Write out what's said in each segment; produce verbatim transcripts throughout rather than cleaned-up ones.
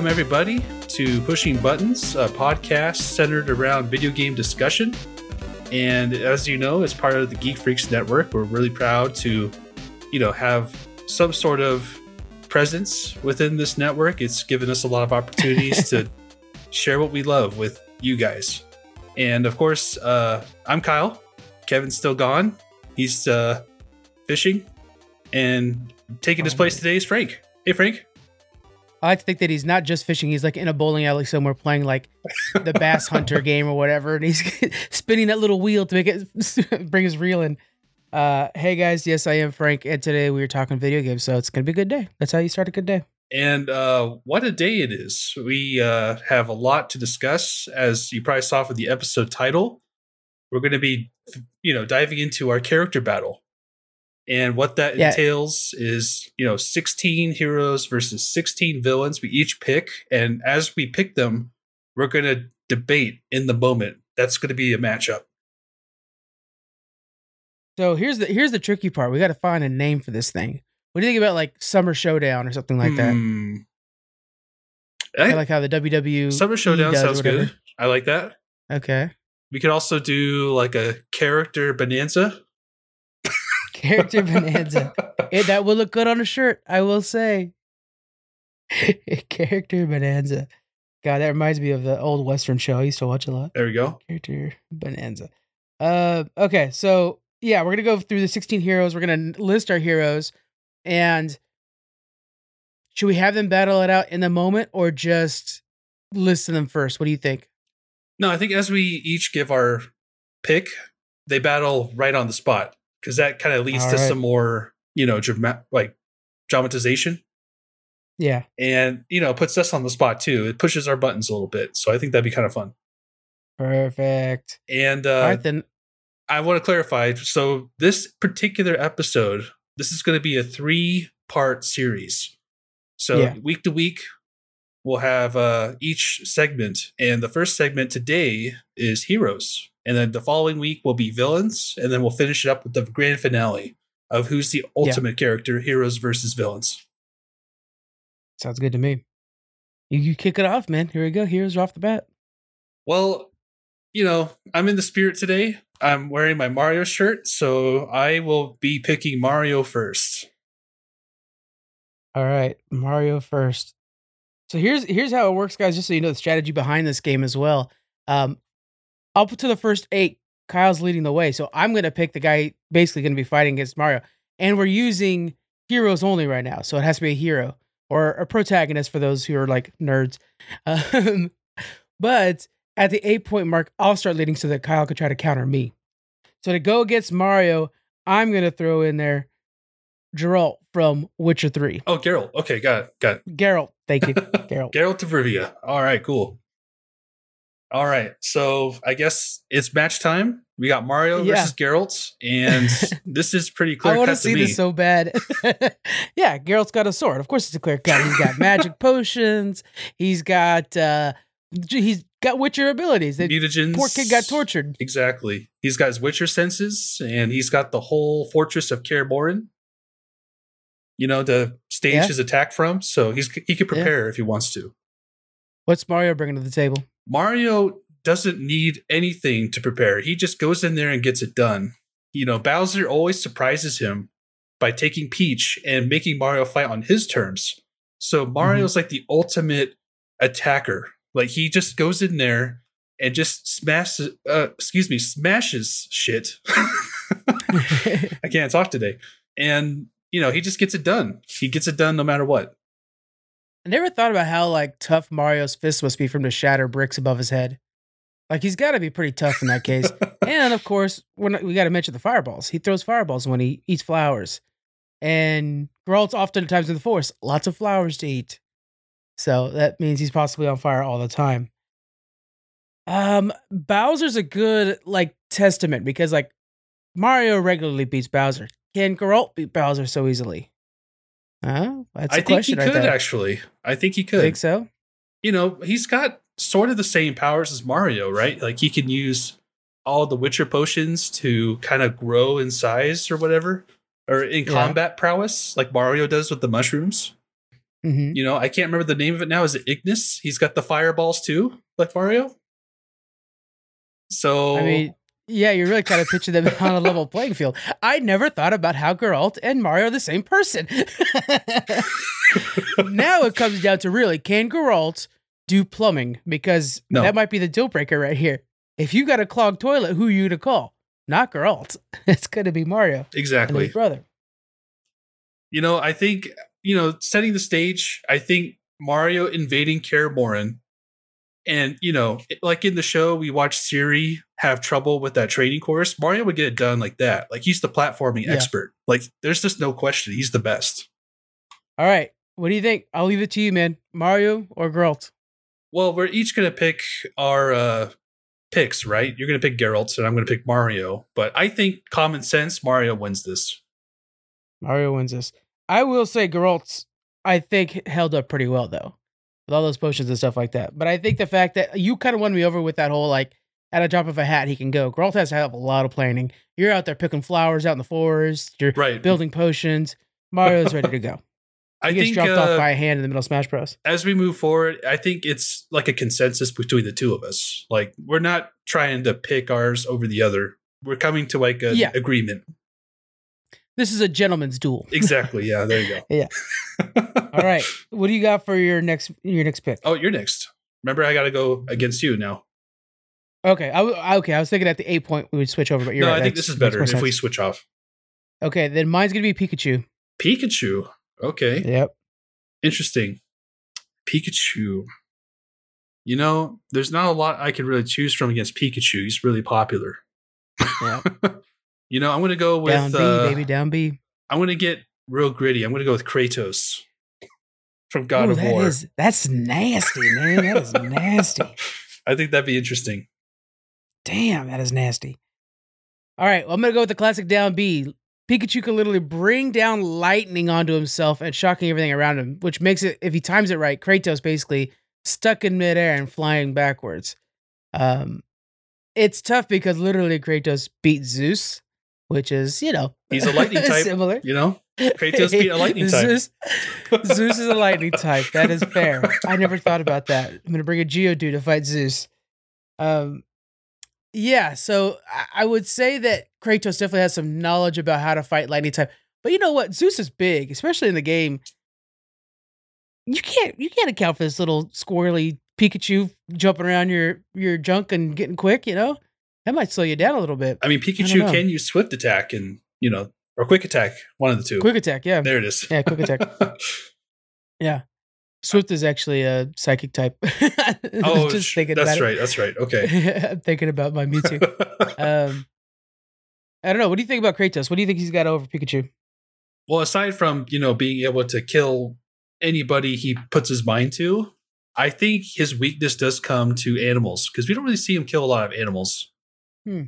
welcome everybody to Pushing Buttons, a podcast centered around video game discussion. And as you know, as part of the Geek Freaks Network, we're really proud to, you know, have some sort of presence within this network. It's given us a lot of opportunities to share what we love with you guys. And of course, uh, I'm Kyle. Kevin's still gone. He's uh, fishing. And taking his place today is Frank. Hey, Frank. I like to think that he's not just fishing. He's like in a bowling alley somewhere playing like the Bass Hunter game or whatever. And he's spinning that little wheel to make it bring his reel in. Uh, hey, guys. Yes, I am Frank. And today we are talking video games. So it's going to be a good day. That's how you start a good day. And uh, what a day it is. We uh, have a lot to discuss. As you probably saw from the episode title, we're going to be, you know, diving into our character battle. And what that yeah. entails is, you know, sixteen heroes versus sixteen villains. We each pick. And as we pick them, we're going to debate in the moment. That's going to be a matchup. So here's the here's the tricky part. We got to find a name for this thing. What do you think about like Summer Showdown or something like that? Hmm. I, I like how the W W E Summer Showdown sounds good. I like that. Okay. We could also do like a character bonanza. Character bonanza. It, that will look good on a shirt, I will say. Character bonanza. God, that reminds me of the old Western show I used to watch a lot. There we go. Character bonanza. Uh, okay, so yeah, we're gonna go through the sixteen heroes. We're gonna list our heroes, and should we have them battle it out in the moment or just list them first? What do you think? No, I think as we each give our pick, they battle right on the spot. Because that kind of leads All to right. some more, you know, drama- like dramatization. Yeah. And, you know, it puts us on the spot too. It pushes our buttons a little bit. So I think that'd be kind of fun. Perfect. And uh, All right, then. I want to clarify. So this particular episode, this is going to be a three-part series. So yeah. week to week, we'll have uh, each segment. And the first segment today is Heroes. And then the following week will be villains, and then we'll finish it up with the grand finale of who's the ultimate yeah. character, heroes versus villains. Sounds good to me. You, you kick it off, man. Here we go. Heroes are off the bat. Well, you know, I'm in the spirit today. I'm wearing my Mario shirt, so I will be picking Mario first. All right, Mario first. So here's here's how it works, guys, just so you know the strategy behind this game as well. Um, Up to the first eight, Kyle's leading the way. So I'm going to pick the guy basically going to be fighting against Mario. And we're using heroes only right now. So it has to be a hero or a protagonist for those who are like nerds. Um, but at the eight point mark, I'll start leading so that Kyle could try to counter me. So to go against Mario, I'm going to throw in there Geralt from Witcher three. Oh, Geralt. Okay, got it. Got it. Geralt. Thank you. Geralt. Geralt of Rivia. All right, cool. All right, so I guess it's match time. We got Mario yeah. versus Geralt, and this is pretty clear cut to me. I want to see this so bad. Yeah, Geralt's got a sword. Of course, it's a clear cut. He's got magic potions. He's got uh, he's got Witcher abilities. The Mutagens. Poor kid got tortured. Exactly. He's got his Witcher senses, and he's got the whole fortress of Kaer Morhen, you know, to stage yeah. his attack from. So he's he can prepare yeah. if he wants to. What's Mario bringing to the table? Mario doesn't need anything to prepare. He just goes in there and gets it done. You know, Bowser always surprises him by taking Peach and making Mario fight on his terms. So Mario's mm-hmm. like the ultimate attacker. Like he just goes in there and just smashes, uh, excuse me, smashes shit. I can't talk today. And, you know, he just gets it done. He gets it done no matter what. I never thought about how like tough Mario's fist must be from to shatter bricks above his head. Like he's got to be pretty tough in that case. And of course, we're not, we got to mention the fireballs. He throws fireballs when he eats flowers. And Geralt's oftentimes in the forest, lots of flowers to eat. So that means he's possibly on fire all the time. Um, Bowser's a good like testament because like Mario regularly beats Bowser. Can Geralt beat Bowser so easily? Uh, that's a I think question he could, right actually. I think he could. Think so? You know, he's got sort of the same powers as Mario, right? Like he can use all the Witcher potions to kind of grow in size or whatever, or in yeah. combat prowess, like Mario does with the mushrooms. Mhm. You know, I can't remember the name of it now. Is it Ignis? He's got the fireballs too, like Mario. So I mean, yeah, you're really kind of pitching them on a level playing field. I never thought about how Geralt and Mario are the same person. Now it comes down to really, can Geralt do plumbing? Because No. that might be the deal breaker right here. If you got a clogged toilet, who are you to call? Not Geralt. It's going to be Mario and exactly. his brother. You know, I think, you know, setting the stage, I think Mario invading Kaer Morhen, and, you know, like in the show, we watched Ciri have trouble with that training course. Mario would get it done like that. Like, he's the platforming Yeah. expert. Like, there's just no question. He's the best. All right. What do you think? I'll leave it to you, man. Mario or Geralt? Well, we're each going to pick our uh, picks, right? You're going to pick Geralt, and I'm going to pick Mario. But I think common sense, Mario wins this. Mario wins this. I will say Geralt, I think, held up pretty well, though, with all those potions and stuff like that. But I think the fact that you kind of won me over with that whole, like, at a drop of a hat, he can go. Geralt has to have a lot of planning. You're out there picking flowers out in the forest. You're Right. building potions. Mario's ready to go. He I gets think dropped uh, off by a hand in the middle of Smash Bros. as we move forward, I think it's like a consensus between the two of us. Like, we're not trying to pick ours over the other. We're coming to like an Yeah. agreement. This is a gentleman's duel. Exactly. Yeah, there you go. Yeah. All right. What do you got for your next your next pick? Oh, you're next. Remember, I got to go against you now. Okay. I, w- okay. I was thinking at the eight point we would switch over, but you're no, right. I think That's- this is makes better more if sense. we switch off. Okay. Then mine's gonna be Pikachu. Pikachu. Okay. Yep. Interesting. Pikachu. You know, there's not a lot I could really choose from against Pikachu. He's really popular. Yeah. You know, I'm going to go with. Down B, uh, baby. Down B. I'm going to get real gritty. I'm going to go with Kratos from God Ooh, of that War. is- that's nasty, man. That is nasty. I think that'd be interesting. Damn, that is nasty. All right, well, I'm gonna go with the classic down B. Pikachu can literally bring down lightning onto himself and shocking everything around him, which makes it, if he times it right, Kratos basically stuck in midair and flying backwards. Um, it's tough because literally Kratos beat Zeus, which is, you know, He's a lightning type. similar. You know, Kratos beat a lightning type. Zeus, Zeus is a lightning type. That is fair. I never thought about that. I'm gonna bring a Geodude to fight Zeus. Um, yeah. So I, I would say that Kratos definitely has some knowledge about how to fight lightning type. But you know what? Zeus is big, especially in the game. You can't you can't account for this little squirrely Pikachu jumping around your your junk and getting quick. You know that might slow you down a little bit. I mean, I Pikachu don't know. can use Swift Attack and, you know, or Quick Attack, one of the two. Quick attack, yeah, There it is. yeah, quick attack. Yeah. Swift is actually a psychic type. oh, Just sh- thinking that's about right. That's right. Okay. it. I'm thinking about my Mewtwo. um, I don't know. What do you think about Kratos? What do you think he's got over Pikachu? Well, aside from, you know, being able to kill anybody he puts his mind to, I think his weakness does come to animals because we don't really see him kill a lot of animals. Hmm.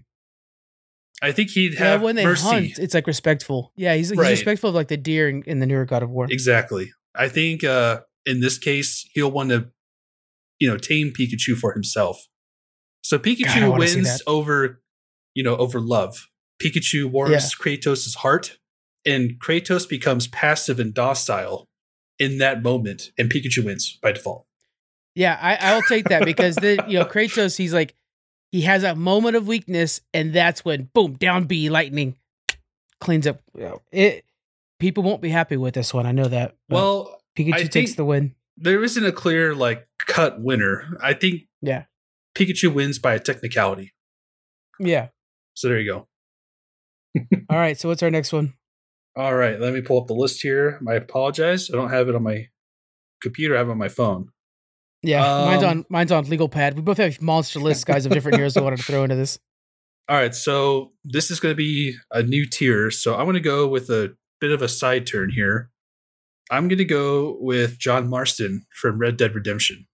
I think he'd Yeah, have when they mercy. hunt, it's like respectful. Yeah, he's, he's Right. respectful of like the deer in, in the newer God of War. Exactly. I think uh, in this case, he'll want to, you know, tame Pikachu for himself. So God, I Pikachu wanna see wins that. over, you know, over love. Pikachu warms Yeah. Kratos' heart, and Kratos becomes passive and docile in that moment, and Pikachu wins by default. Yeah, I, I'll take that because the you know Kratos, he's like he has a moment of weakness, and that's when boom, down B, lightning cleans up. You know, it people won't be happy with this one. I know that. but Well, Pikachu I takes think- the win. there isn't a clear like cut winner. I think Yeah, Pikachu wins by a technicality. yeah. So there you go. All right. So what's our next one? All right, let me pull up the list here. I apologize. I don't have it on my computer. I have it on my phone. Yeah, mine's Um, on mine's on legal pad. We both have monster lists, guys, of different heroes I wanted to throw into this. All right, so this is going to be a new tier. So I'm going to go with a bit of a side turn here. I'm going to go with John Marston from Red Dead Redemption.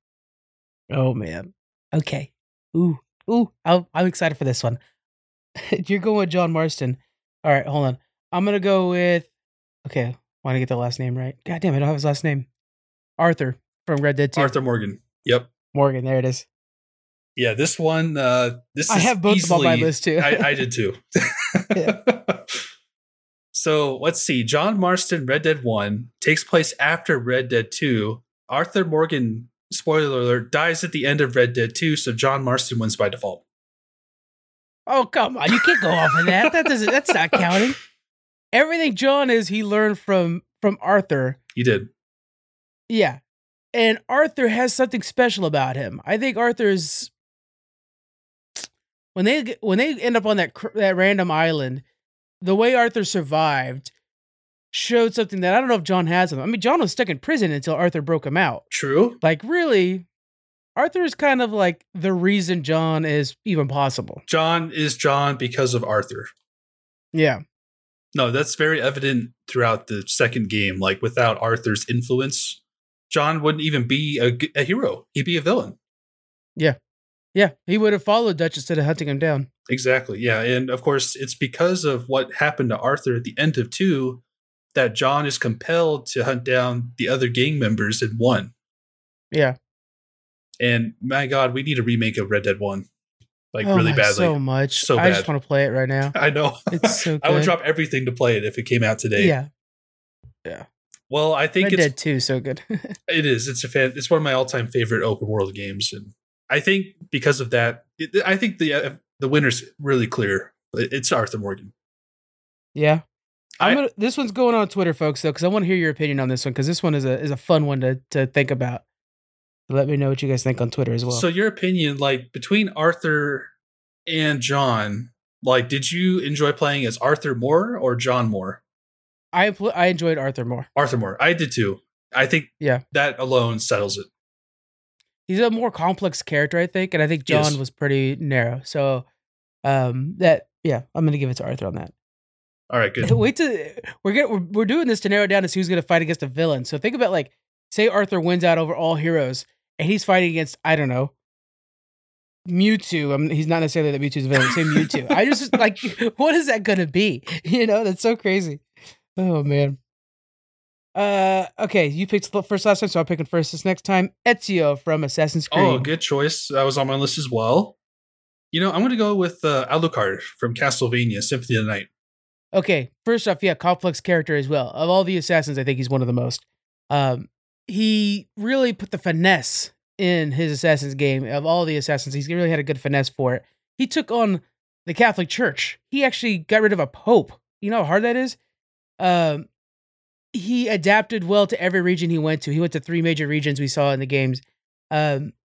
Oh man. Okay. Ooh, ooh. I'm, I'm excited for this one. You're going with John Marston. All right, hold on. I'm gonna go with. Okay, want to get the last name right. God damn, I don't have his last name. Arthur from Red Dead two. Arthur Morgan. Yep. Morgan. There it is. Yeah, this one. Uh, this I is have both of them on my easily- list too. I, I did too. Yeah. So let's see. John Marston, Red Dead one, takes place after Red Dead two. Arthur Morgan, spoiler alert, dies at the end of Red Dead two, so John Marston wins by default. Oh, come on. You can't go off of that. That doesn't that's not counting. Everything John is, he learned from from Arthur. He did. Yeah. And Arthur has something special about him. I think Arthur's when they when they end up on that that random island, the way Arthur survived showed something that I don't know if John has him. I mean, John was stuck in prison until Arthur broke him out. True. Like, really, Arthur is kind of like the reason John is even possible. John is John because of Arthur. Yeah. No, that's very evident throughout the second game. Like, without Arthur's influence, John wouldn't even be a, a hero. He'd be a villain. Yeah. Yeah. He would have followed Dutch instead of hunting him down. Exactly. Yeah. And of course, it's because of what happened to Arthur at the end of two that John is compelled to hunt down the other gang members in one. Yeah. And my God, we need a remake of Red Dead one. Like, oh really my, badly. So much. So I bad. just want to play it right now. I know. It's so good. I would drop everything to play it if it came out today. Yeah. Yeah. Well, I think Red it's Dead two, so good. it is. It's a fan. It's one of my all-time favorite open world games, and I think because of that, it, I think the uh, the winner's really clear. It's Arthur Morgan. Yeah. I'm I, gonna, this one's going on Twitter, folks, though, because I want to hear your opinion on this one, because this one is a is a fun one to to think about. Let me know what you guys think on Twitter as well. So your opinion, like between Arthur and John, like did you enjoy playing as Arthur more or John more? I pl- I enjoyed Arthur more. Arthur more. I did too. I think yeah. that alone settles it. He's a more complex character, I think, and I think John yes. was pretty narrow. So um that yeah, I'm gonna give it to Arthur on that. All right, good. Wait to we're gonna we're, we're doing this to narrow down to see who's gonna fight against a villain. So think about like, say Arthur wins out over all heroes, and he's fighting against I don't know Mewtwo. I mean, he's not necessarily that Mewtwo's a villain. Say Mewtwo. I just like, what is that gonna be? You know, that's so crazy. Oh man. Uh, okay, you picked first last time, so I'm picking first this next time. Ezio from Assassin's Creed. Oh, good choice. That was on my list as well. You know, I'm going to go with uh, Alucard from Castlevania Symphony of the Night. Okay, first off, yeah, complex character as well. Of all the assassins, I think he's one of the most. Um, he really put the finesse in his Assassin's game. Of all the assassins, he's really had a good finesse for it. He took on the Catholic Church. He actually got rid of a pope. You know how hard that is? Um, he adapted well to every region he went to. He went to three major regions we saw in the games. Um,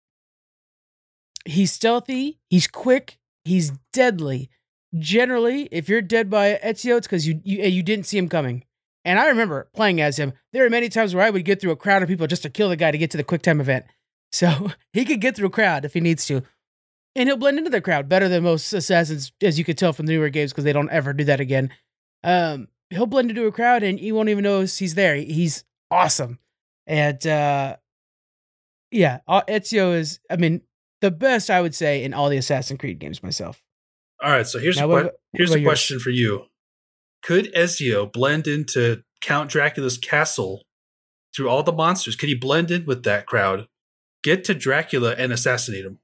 he's stealthy. He's quick. He's deadly. Generally, if you're dead by Ezio, it's because you, you you didn't see him coming. And I remember playing as him. There are many times where I would get through a crowd of people just to kill the guy to get to the quick time event. So he could get through a crowd if he needs to. And he'll blend into the crowd better than most assassins, as you could tell from the newer games, because they don't ever do that again. Um, he'll blend into a crowd and you won't even notice he's there. He's awesome. And uh, yeah, Ezio is, I mean, the best, I would say, in all the Assassin's Creed games myself. All right, so here's now, a, what, que- here's a yours? question for you. Could Ezio blend into Count Dracula's castle through all the monsters? Could he blend in with that crowd, get to Dracula, and assassinate him?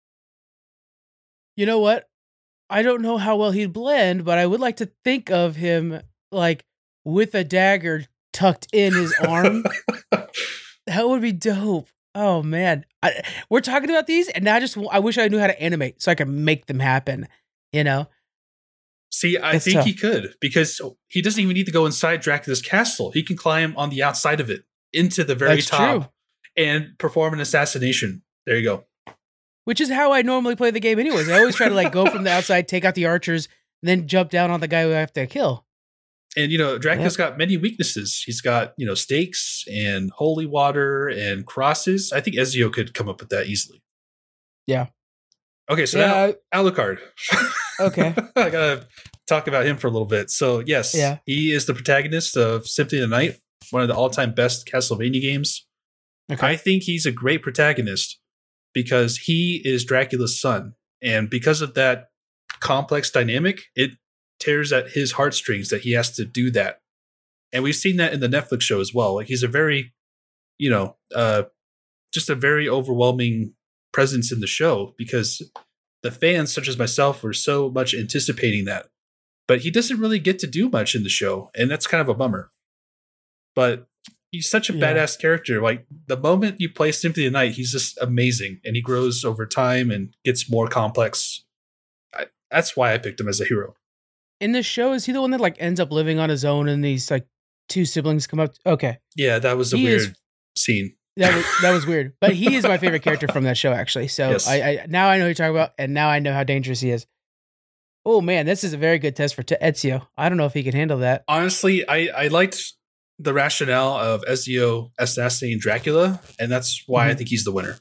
You know what? I don't know how well he'd blend, but I would like to think of him like with a dagger tucked in his arm. That would be dope. Oh man, I, we're talking about these, and now I just I wish I knew how to animate so I could make them happen. You know. See, I That's think tough. he could, because he doesn't even need to go inside Dracula's castle. He can climb on the outside of it into the very That's top true. and perform an assassination. There you go. Which is how I normally play the game anyways. I always try to like go from the outside, take out the archers, and then jump down on the guy who I have to kill. And, you know, Dracula's got many weaknesses. He's got, you know, stakes and holy water and crosses. I think Ezio could come up with that easily. Yeah. Okay, so Yeah, now Alucard. Okay. I gotta talk about him for a little bit. So, yes, Yeah. he is the protagonist of Symphony of the Night, one of the all-time best Castlevania games. Okay. I think he's a great protagonist because he is Dracula's son. And because of that complex dynamic, it tears at his heartstrings that he has to do that. And we've seen that in the Netflix show as well. Like, he's a very, you know, uh, just a very overwhelming presence in the show because the fans, such as myself, were so much anticipating that. but he doesn't really get to do much in the show, and that's kind of a bummer. But he's such a Yeah. badass character. Like, the moment you play Symphony of the Night, he's just amazing, and he grows over time and gets more complex. I, that's why I picked him as a hero. In the show, is he the one that like ends up living on his own and these like two siblings come up? Okay. Yeah, that was a He weird is- scene. That was that was weird. But he is my favorite character from that show, actually. So Yes. I, I now I know who you're talking about, and now I know how dangerous he is. Oh man, this is a very good test for Te- Ezio. I don't know if he can handle that. Honestly, I, I liked the rationale of Ezio assassinating Dracula, and that's why I Mhm. think he's the winner.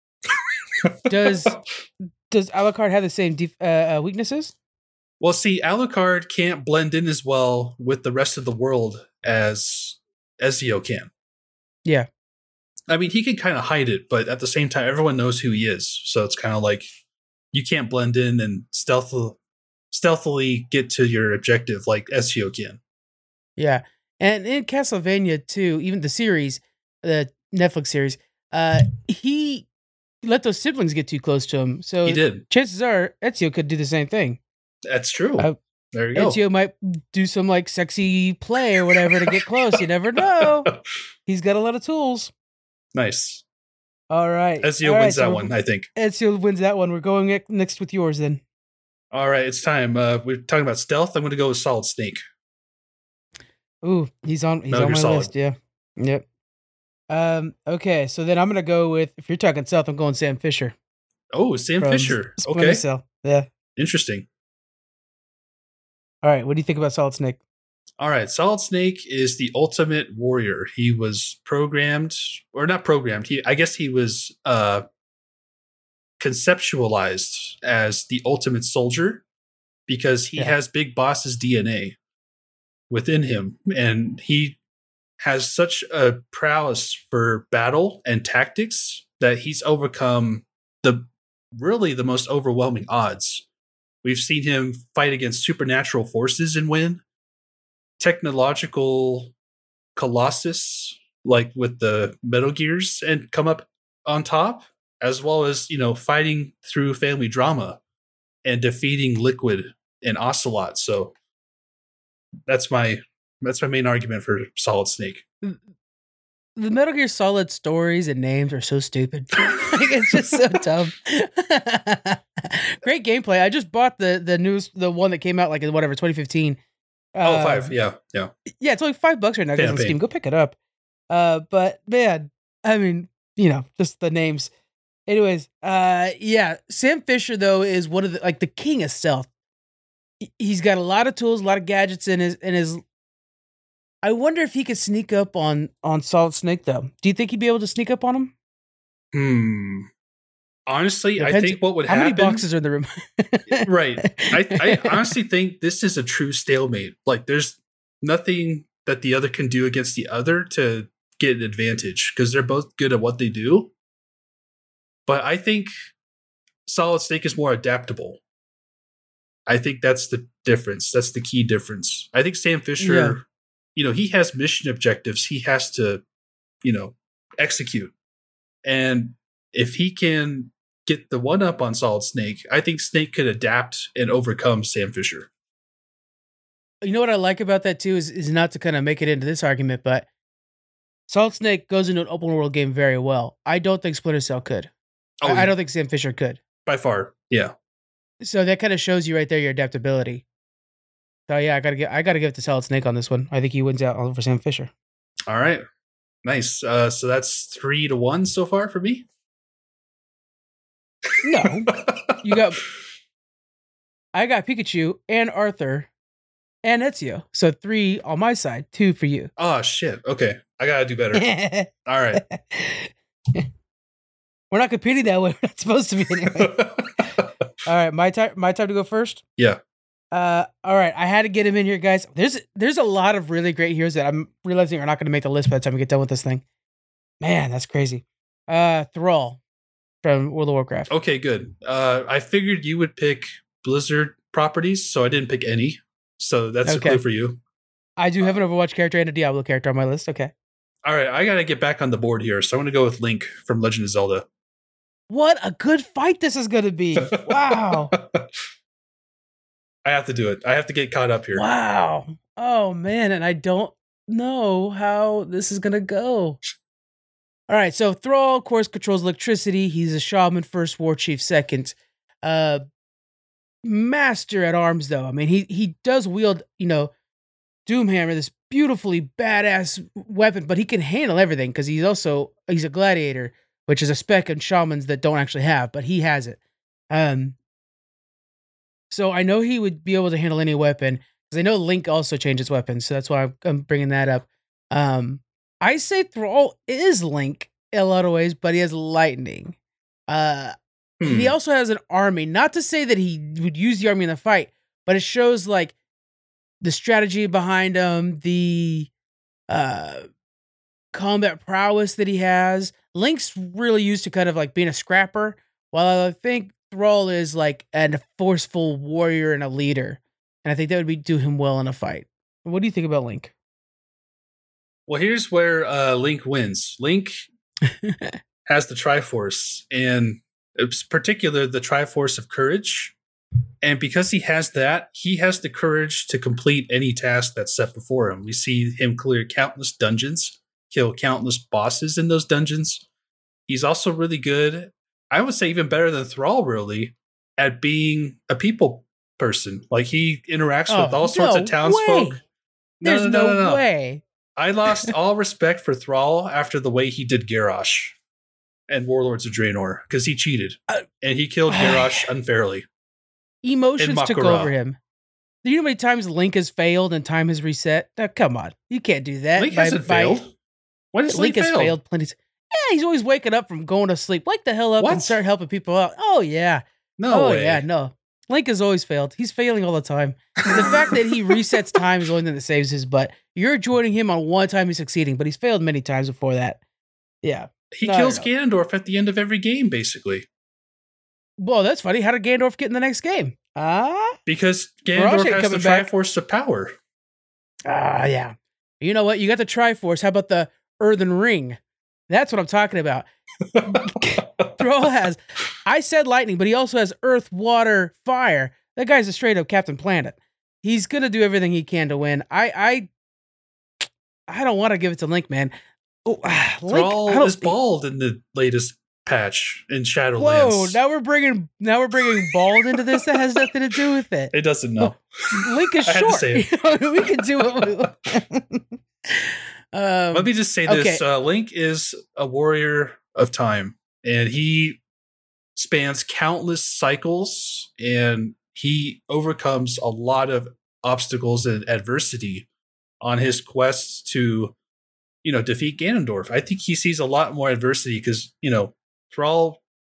Does does Alucard have the same def- uh, uh, weaknesses? Well, see, Alucard can't blend in as well with the rest of the world as Ezio can. Yeah. I mean, he can kind of hide it, but at the same time, everyone knows who he is. So it's kind of like you can't blend in and stealthily, stealthily get to your objective like Ezio can. Yeah. And in Castlevania too, even the series, the Netflix series, uh, he let those siblings get too close to him. So He did. chances are Ezio could do the same thing. That's true. Uh, there you go. Ezio might do some like sexy play or whatever to get close. You never know. He's got a lot of tools. Nice. All right. Ezio All right, wins that so one, I think. Ezio wins that one. We're going ne- next with yours then. All right, it's time. Uh, we're talking about stealth. I'm going to go with Solid Snake. Ooh, he's on he's Metal on Gear my Solid. list. Yeah. Yep. Um, okay, so then I'm gonna go with if you're talking South, I'm going Sam Fisher. Oh, Sam from Fisher. Splinter Okay, Cell. Yeah. interesting. All right. What do you think about Solid Snake? All right, Solid Snake is the ultimate warrior. He was programmed, or not programmed. He, I guess, he was uh, conceptualized as the ultimate soldier because he Yeah. has Big Boss's D N A within him, and he has such a prowess for battle and tactics that he's overcome the really the most overwhelming odds. We've seen him fight against supernatural forces and win. Technological colossus, like with the Metal Gears, and come up on top, as well as, you know, fighting through family drama and defeating Liquid and Ocelot. So that's my that's my main argument for Solid Snake. The Metal Gear Solid stories and names are so stupid. Like, it's just so dumb. Great gameplay. I just bought the the news the one that came out like in whatever twenty fifteen. Oh, Uh, five, yeah, yeah. Yeah, it's only five bucks right now because on Campaign. Steam. Go pick it up. Uh, but man, I mean, you know, just the names. Anyways, uh, yeah, Sam Fisher though is one of the like the king of stealth. He- He's got a lot of tools, a lot of gadgets in his in his. I wonder if he could sneak up on on Solid Snake though. Do you think he'd be able to sneak up on him? Hmm. Honestly, I Depends- think what would How happen. many boxes are in the room? Right. I, I honestly think this is a true stalemate. Like, there's nothing that the other can do against the other to get an advantage because they're both good at what they do. But I think Solid Snake is more adaptable. I think that's the difference. That's the key difference. I think Sam Fisher, Yeah. you know, he has mission objectives he has to, you know, execute. And if he can get the one up on Solid Snake, I think Snake could adapt and overcome Sam Fisher. You know what I like about that too is is not to kind of make it into this argument, but Solid Snake goes into an open world game very well. I don't think Splinter Cell could. Oh, I, I don't think Sam Fisher could. by far. Yeah. So that kind of shows you right there your adaptability. So yeah, I gotta get I gotta give it to Solid Snake on this one. I think he wins out over Sam Fisher. All right. Nice. Uh, so that's three to one so far for me. No, you got I got Pikachu and Arthur and Ezio. So three on my side, two for you. Oh shit. Okay. I gotta do better. All right. We're not competing that way. We're not supposed to be anyway. All right, my time. My time to go first. Yeah. Uh, all right. I had to get him in here, guys. There's there's a lot of really great heroes that I'm realizing are not going to make the list by the time we get done with this thing. Man, that's crazy. Uh, Thrall from World of Warcraft. Okay, good. Uh, I figured you would pick Blizzard properties, so I didn't pick any. So that's Okay. a clue for you. I do have an Overwatch character and a Diablo character on my list. Okay. All right, I gotta get back on the board here, so I'm gonna go with Link from Legend of Zelda. What a good fight this is going to be. Wow. I have to do it. I have to get caught up here. Wow. Oh man, and I don't know how this is gonna go. All right, so Thrall, of course, controls electricity. He's a shaman first, war chief second. Uh, master at arms, though. I mean, he he does wield, you know, Doomhammer, this beautifully badass weapon, but he can handle everything because he's also he's a gladiator, which is a spec in shamans that don't actually have, but he has it. Um, so I know he would be able to handle any weapon because I know Link also changes weapons, so that's why I'm, I'm bringing that up. Um. I say Thrall is Link in a lot of ways, but he has lightning. Uh, hmm. He also has an army. Not to say that he would use the army in the fight, but it shows like the strategy behind him, the uh, combat prowess that he has. Link's really used to kind of like being a scrapper, while I think Thrall is like a forceful warrior and a leader. And I think that would be do him well in a fight. What do you think about Link? Well, here's where uh, Link wins. Link has the Triforce, and it's particular the Triforce of Courage. And because he has that, he has the courage to complete any task that's set before him. We see him clear countless dungeons, kill countless bosses in those dungeons. He's also really good, I would say even better than Thrall, really, at being a people person. Like, he interacts oh, with all sorts no of townsfolk. Way. There's no, no, no, no, no. way. I lost all respect for Thrall after the way he did Garrosh and Warlords of Draenor because he cheated uh, and he killed Garrosh unfairly. Emotions took over him. Do you know how many times Link has failed and time has reset? Now, come on, you can't do that. Link by, hasn't by, failed. When has Link, Link has failed? failed plenty. Yeah, he's always waking up from going to sleep. Wake the hell up what? and start helping people out. Oh yeah, no oh way. yeah, no. Link has always failed. He's failing all the time. The fact that he resets time is the only thing that saves his butt. You're joining him on one time he's succeeding, but he's failed many times before that. Yeah. He no, kills Ganondorf at the end of every game, basically. Well, that's funny. How did Ganondorf get in the next game? Ah? Uh, because Ganondorf has the Triforce of Power. Ah, uh, yeah. You know what? You got the Triforce. How about the Earthen Ring? That's what I'm talking about. Thrall has, I said lightning, but he also has earth, water, fire. That guy's a straight up Captain Planet. He's gonna do everything he can to win. I I I don't want to give it to Link, man. Oh, Link, Thrall is bald in the latest patch in Shadowlands. Whoa! Now we're bringing now we're bringing bald into this. That has nothing to do with it. It doesn't know. Link is short. I had to say it. We can do it. Um, Let me just say this. Okay. Uh, Link is a warrior of time, and he spans countless cycles, and he overcomes a lot of obstacles and adversity on his quest to, you know, defeat Ganondorf. I think he sees a lot more adversity because, you know, Thrall,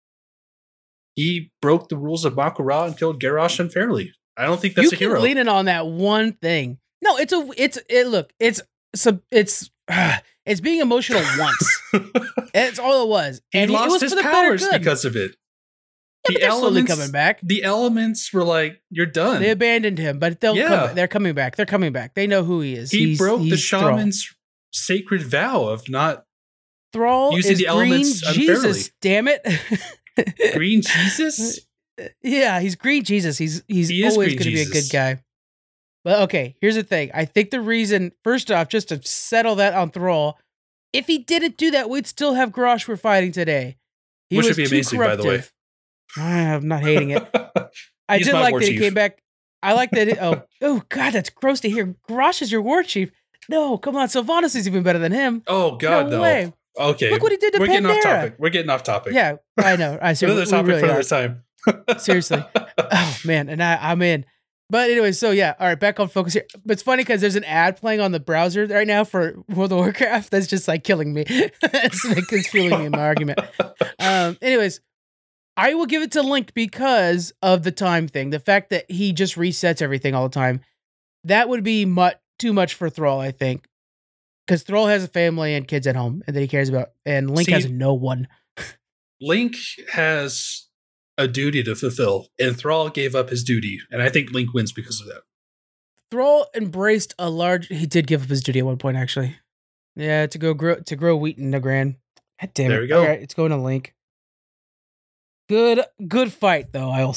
he broke the rules of Mak'gora and killed Garrosh unfairly. I don't think that's you a hero. You leaning on that one thing. No, it's a, it's, it, look, it's, So it's uh, it's being emotional once. It's all it was. He and lost he, it was his for the powers because of it. Yeah, the elements coming back. The elements were like, "You're done." They abandoned him, but they'll yeah. come, they're coming back. They're coming back. They know who he is. He he's, broke he's the shaman's Thrall. sacred vow of not Thrall using is the elements green unfairly. Jesus, damn it! Green Jesus. Yeah, he's green Jesus. He's he's he always going to be a good guy. But okay, here's the thing. I think the reason, first off, just to settle that on Thrall, if he didn't do that, we'd still have Garrosh we're fighting today. He Which was would be amazing, corruptive. by the way. I'm not hating it. I did like that chief. He came back. I like that. It, oh, oh God, that's gross to hear. Garrosh is your war chief. No, come on. Sylvanas is even better than him. Oh God, no. no. Way. Okay, look what he did to We're Pandera. getting off topic. We're getting off topic. Yeah, I know. I see. Another topic really for another time. Seriously. Oh man, and I, I'm in. But anyway, so yeah, all right, back on focus here. But it's funny because there's an ad playing on the browser right now for World of Warcraft that's just like killing me. it's, it's fueling me in my argument. Um, anyways, I will give it to Link because of the time thing. The fact that he just resets everything all the time. That would be much too much for Thrall, I think. Because Thrall has a family and kids at home and that he cares about. And Link See, has no one. Link has a duty to fulfill, and Thrall gave up his duty, and I think Link wins because of that. Thrall embraced a large. He did give up his duty at one point, actually. Yeah, to go grow to grow wheat in Nagran. God damn it! There we go. All right, it's going to Link. Good, good fight though. I will say,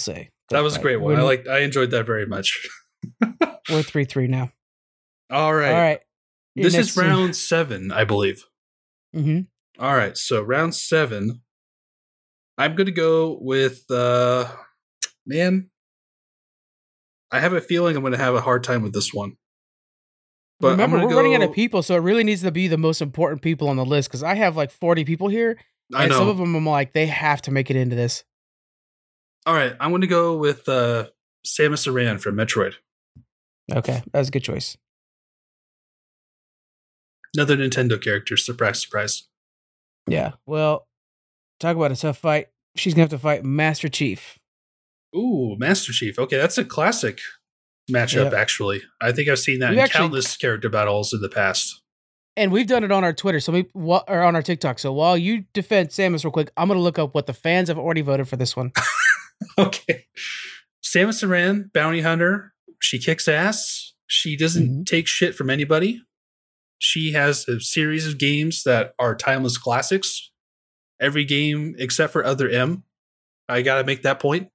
That was a great one. I like. I enjoyed that very much. We're three three now. All right. All right. This is round seven, I believe. Mm-hmm. All right. So round seven. I'm gonna go with. Uh, man, I have a feeling I'm gonna have a hard time with this one. But remember, we're go... running out of people, so it really needs to be the most important people on the list because I have like forty people here, I and know. some of them I'm like they have to make it into this. All right, I'm going to go with uh, Samus Aran from Metroid. Okay, that's a good choice. Another Nintendo character. Surprise, surprise. Yeah. Well, talk about a tough fight. She's gonna have to fight Master Chief. Ooh, Master Chief. Okay, that's a classic matchup, yep. actually. I think I've seen that we've in actually, countless character battles in the past. And we've done it on our Twitter, so we or on our TikTok. So while you defend Samus real quick, I'm going to look up what the fans have already voted for this one. Okay. Samus Aran, bounty hunter. She kicks ass. She doesn't mm-hmm. take shit from anybody. She has a series of games that are timeless classics. Every game except for Other M. I got to make that point.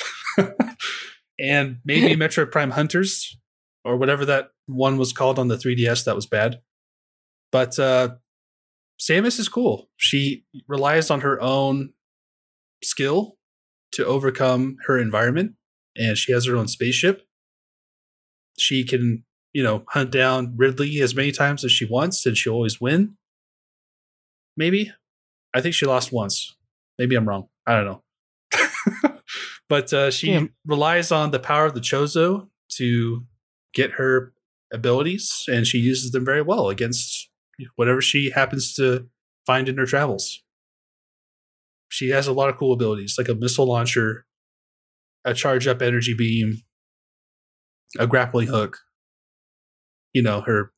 And maybe Metroid Prime Hunters, or whatever that one was called on the three D S that was bad. But uh, Samus is cool. She relies on her own skill to overcome her environment, and she has her own spaceship. She can, you know, hunt down Ridley as many times as she wants, and she'll always win. Maybe. I think she lost once. Maybe I'm wrong. I don't know. But uh, she yeah. relies on the power of the Chozo to get her abilities, and she uses them very well against whatever she happens to find in her travels. She has a lot of cool abilities, like a missile launcher, a charge-up energy beam, a grappling hook, you know, her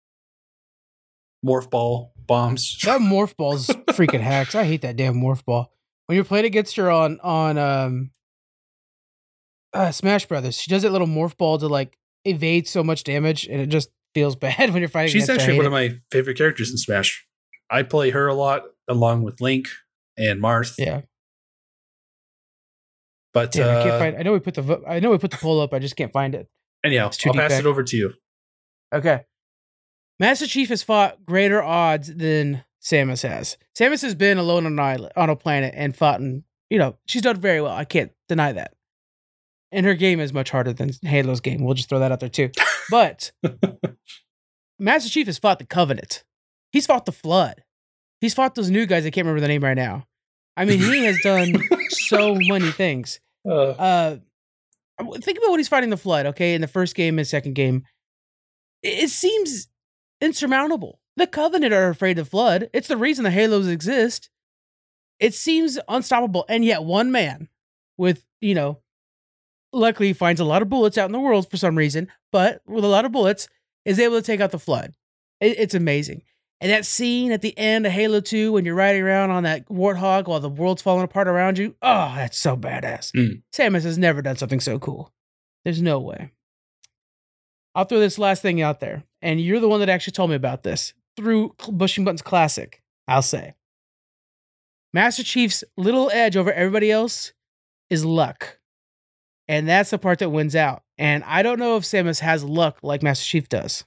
morph ball bombs. That morph ball is freaking hacks. I hate that damn morph ball. When you're playing against her on, on um, uh, Smash Brothers, she does that little morph ball to like evade so much damage, and it just feels bad when you're fighting. She's against actually her. one of my favorite characters in Smash. I play her a lot along with Link and Marth. Yeah. But Damn, uh, I can't find. I know we put the. vo- I know we put the poll up. I just can't find it. Anyhow, I'll pass back. it over to you. Okay. Master Chief has fought greater odds than Samus has. Samus has been alone on an island, on a planet, and fought, and you know she's done very well. I can't deny that. And her game is much harder than Halo's game. We'll just throw that out there too. But Master Chief has fought the Covenant. He's fought the Flood. He's fought those new guys. I can't remember the name right now. I mean, he has done so many things. Uh, uh, think about what he's fighting the Flood, okay? In the first game and second game. It seems insurmountable. The Covenant are afraid of Flood. It's the reason the Halos exist. It seems unstoppable. And yet one man with, you know, luckily he finds a lot of bullets out in the world for some reason, but with a lot of bullets, is able to take out the Flood. It, it's amazing. And that scene at the end of Halo two when you're riding around on that warthog while the world's falling apart around you, oh, that's so badass. Mm. Samus has never done something so cool. There's no way. I'll throw this last thing out there, and you're the one that actually told me about this through Pushing Buttons Classic, I'll say. Master Chief's little edge over everybody else is luck. And that's the part that wins out. And I don't know if Samus has luck like Master Chief does.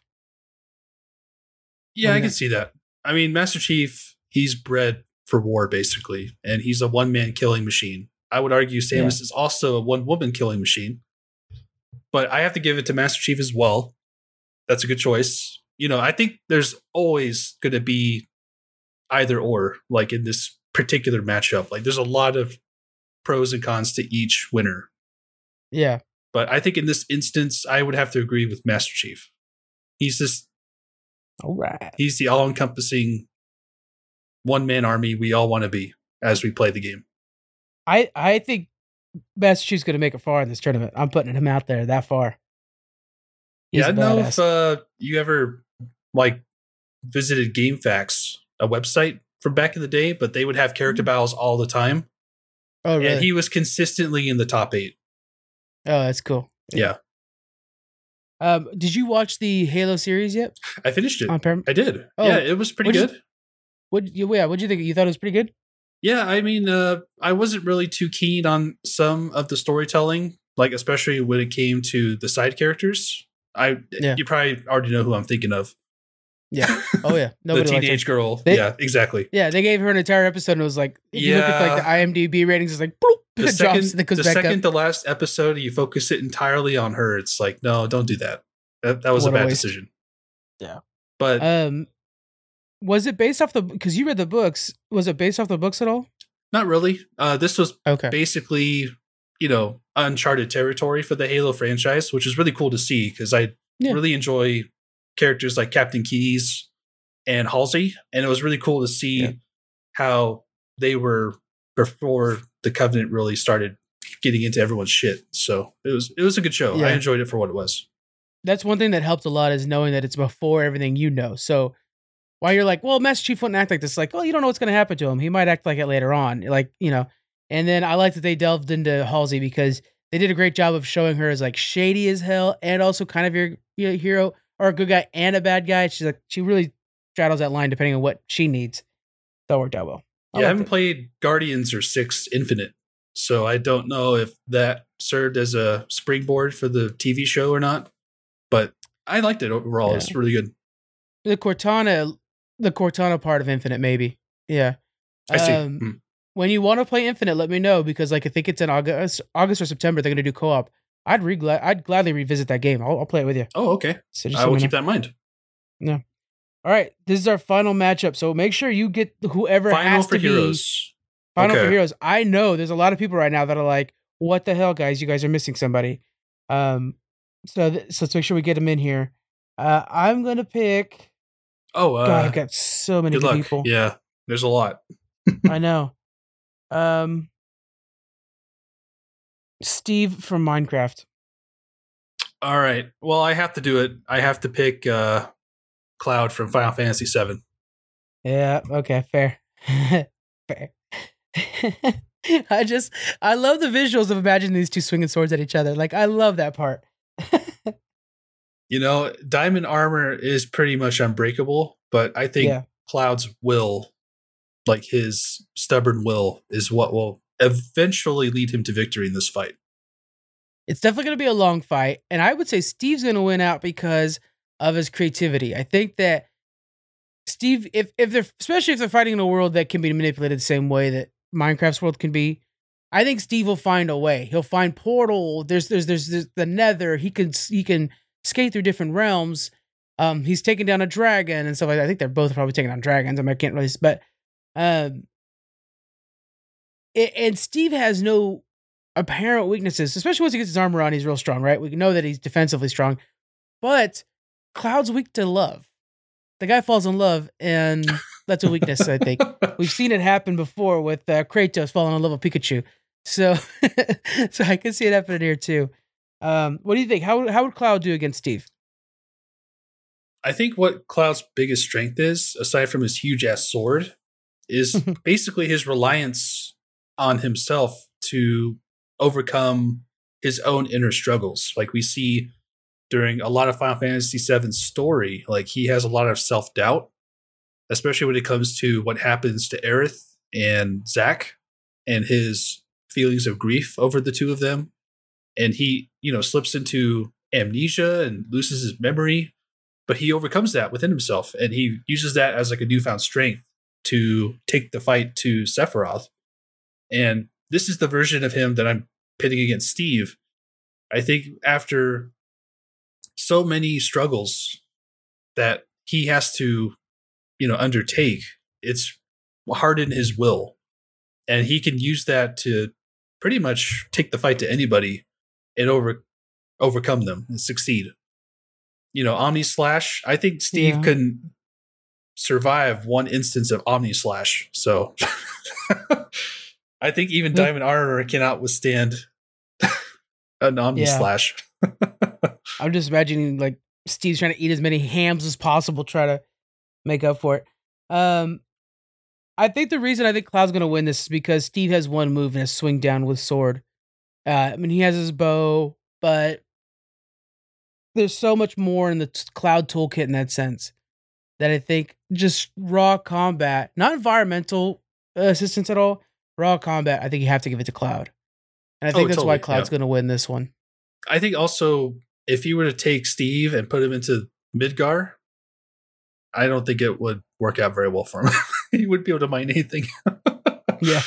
Yeah, I can see that. I mean, Master Chief, he's bred for war, basically, and he's a one-man killing machine. I would argue Samus yeah. is also a one-woman killing machine. But I have to give it to Master Chief as well. That's a good choice. You know, I think there's always going to be either or, like in this particular matchup. Like, there's a lot of pros and cons to each winner. Yeah. But I think in this instance, I would have to agree with Master Chief. He's just... All right. He's the all-encompassing one-man army we all want to be as we play the game. I, I think Master Chief's going to make it far in this tournament. I'm putting him out there that far. He's yeah, I don't know if uh, you ever like visited GameFAQs, a website from back in the day, but they would have character battles all the time. Oh, really? And he was consistently in the top eight. Oh, that's cool. Yeah. Um, did you watch the Halo series yet? I finished it. On Param- I did. Oh, yeah, it was pretty what'd good. You, what? You, yeah, what'd you think? You thought it was pretty good? Yeah, I mean, uh, I wasn't really too keen on some of the storytelling, like especially when it came to the side characters. I Yeah. You probably already know who I'm thinking of. Yeah. Oh yeah. The Nobody liked her. teenage girl. They- yeah, exactly. Yeah, they gave her an entire episode and it was like, if you look at like the Yeah. IMDb ratings, it's like, boop, The it drops second, and then goes the back second up. to last episode, you focus it entirely on her. It's like, no, don't do that. That, that was What a a bad waste. decision. Yeah. But Um, was it based off the, because you read the books, was it based off the books at all? not really. Uh, this was Okay. basically, you know, uncharted territory for the Halo franchise, which is really cool to see because I Yeah. really enjoy characters like Captain Keyes and Halsey, and it was really cool to see Yeah. how they were before the Covenant really started getting into everyone's shit. So it was it was a good show. Yeah. I enjoyed it for what it was. That's one thing that helped a lot is knowing that it's before everything you know. So while you're like, well, Master Chief wouldn't act like this, like, well, you don't know what's going to happen to him. He might act like it later on. Like, you know, and then I like that they delved into Halsey because they did a great job of showing her as like shady as hell and also kind of your, your hero or a good guy and a bad guy. She's like, she really straddles that line depending on what she needs. That worked out well. I Yeah, I liked haven't it. played Guardians or Six Infinite, so I don't know if that served as a springboard for the T V show or not. But I liked it overall. Yeah. It's really good. The Cortana, the Cortana part of Infinite, maybe. Yeah. I see. Um, Hmm. When you want to play Infinite, let me know because like I think it's in August, August or September. They're gonna do co-op. I'd re I'd gladly revisit that game. I'll, I'll play it with you. Oh, okay. So just I let will me keep know. that in mind. All right, this is our final matchup. So make sure you get whoever Final has for to be heroes. final for Okay. heroes. I know there's a lot of people right now that are like, "What the hell, guys? You guys are missing somebody." Um, so th- so let's make sure we get them in here. Uh, I'm gonna pick. Oh, uh, God, I've got so many good good luck. people. Yeah, there's a lot. I know. Um, Steve from Minecraft. All right. Well, I have to do it. I have to pick uh, Cloud from Final Fantasy seven. Yeah. Okay. Fair. Fair. I just I love the visuals of imagining these two swinging swords at each other. Like I love that part. You know, Diamond Armor is pretty much unbreakable, but I think Yeah. Cloud's will, like his stubborn will, is what will eventually lead him to victory in this fight. It's definitely going to be a long fight, and I would say Steve's going to win out because of his creativity. I think that Steve, if if they're especially if they're fighting in a world that can be manipulated the same way that Minecraft's world can be, I think Steve will find a way. He'll find portal. There's there's there's, there's the Nether. He can he can skate through different realms. Um, he's taking down a dragon and stuff like that. I think they're both probably taking down dragons. I mean, I can't really, but um, it, and Steve has no apparent weaknesses, especially once he gets his armor on. He's real strong, right? We know that he's defensively strong, but Cloud's weak to love. The guy falls in love, and that's a weakness. I think we've seen it happen before with uh, Kratos falling in love with Pikachu. So, so I can see it happening here too. Um, what do you think? How how would Cloud do against Steve? I think what Cloud's biggest strength is, aside from his huge ass sword, is basically his reliance on himself to overcome his own inner struggles. Like we see during a lot of Final Fantasy seven's story, like he has a lot of self doubt, especially when it comes to what happens to Aerith and Zack and his feelings of grief over the two of them. And he, you know, slips into amnesia and loses his memory, but he overcomes that within himself, and he uses that as like a newfound strength to take the fight to Sephiroth. And this is the version of him that I'm pitting against Steve. I think after so many struggles that he has to, you know, undertake, it's hardened his will, and he can use that to pretty much take the fight to anybody and over overcome them and succeed. You know, Omni Slash, I think Steve Yeah. can survive one instance of Omni Slash. So I think even Yeah. Diamond Armor cannot withstand an Omni Yeah. Slash. I'm just imagining like Steve's trying to eat as many hams as possible, try to make up for it. Um, I think the reason I think Cloud's gonna win this is because Steve has one move and a swing down with sword. Uh, I mean, he has his bow, but there's so much more in the t- Cloud toolkit in that sense that I think just raw combat, not environmental uh, assistance at all. Raw combat, I think you have to give it to Cloud. And I think Oh, that's why totally, Cloud's yeah. going to win this one. I think also if you were to take Steve and put him into Midgar, I don't think it would work out very well for him. He wouldn't be able to mine anything. Yeah.